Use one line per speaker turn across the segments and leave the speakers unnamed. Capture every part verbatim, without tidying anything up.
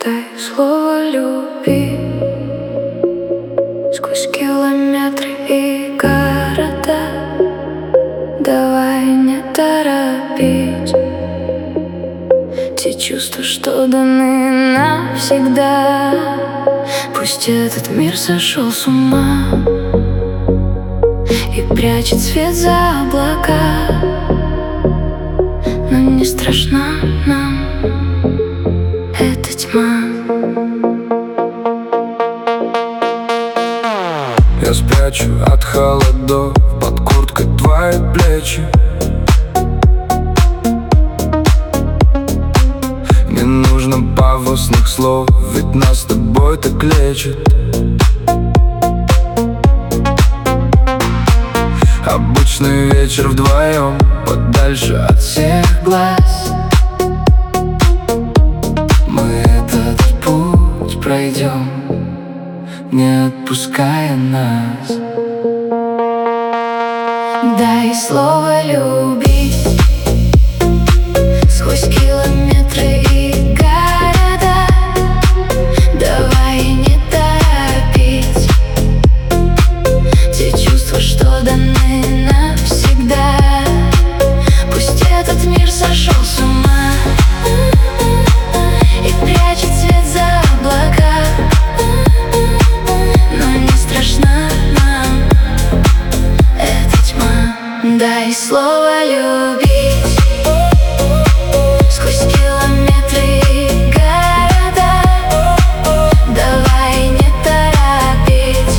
Дай слово любви сквозь километры и города. Давай не торопить те чувства, что даны навсегда. Пусть этот мир сошел с ума и прячет свет за облака, но не страшна нам эта тьма.
Я спрячу от холодов под курткой твои плечи. Не нужно пафосных слов, ведь нас с тобой так лечит. Обычный вечер вдвоем, подальше от всех глаз. Мы этот путь пройдем, не отпуская нас.
Дай слово любить сквозь километры и города. Давай не торопить те чувства, что даны навсегда. Пусть этот мир сошел с ума и прячет свет за облака, но не страшна нам эта тьма. Дай слово любить сквозь километры и города. Давай не торопить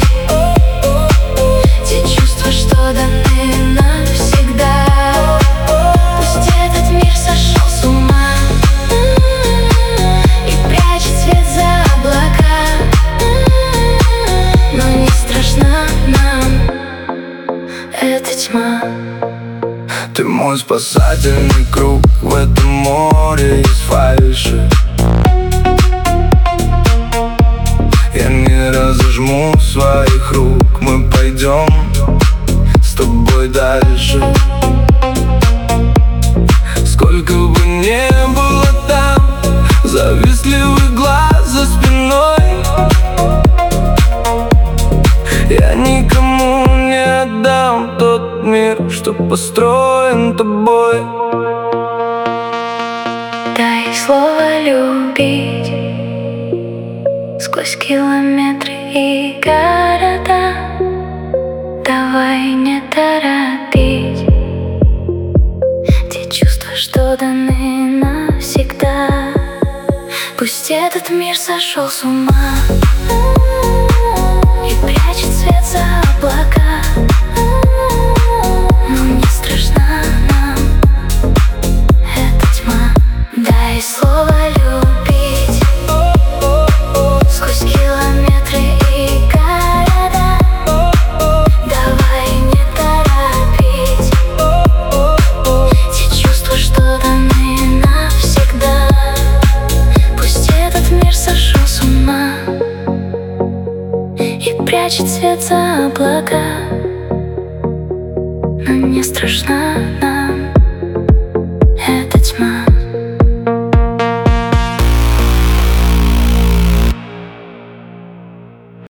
те чувства, что даны навсегда. Пусть этот мир сошел с ума и прячет свет за облака, но не страшна нам эта тьма.
Ты мой спасательный круг в этом море из фальши. Я не разожму своих рук, мы пойдем с тобой дальше. Сколько бы не было там завистливых глаз за спиной, я никому не отдам тот мир, что построен тобой.
Дай слово любить сквозь километры и города. Давай не торопить те чувства, что даны навсегда. Пусть этот мир сошел с ума и прячет свет за облака,